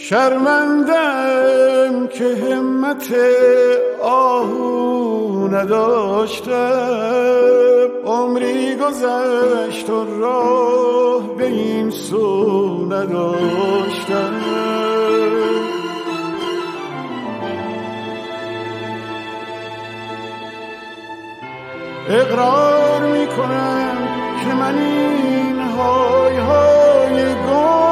شرمندم که همت آهو نداشتم، عمری گذشت و راه به این سو نداشتم. اقرار میکنم که من این های های گم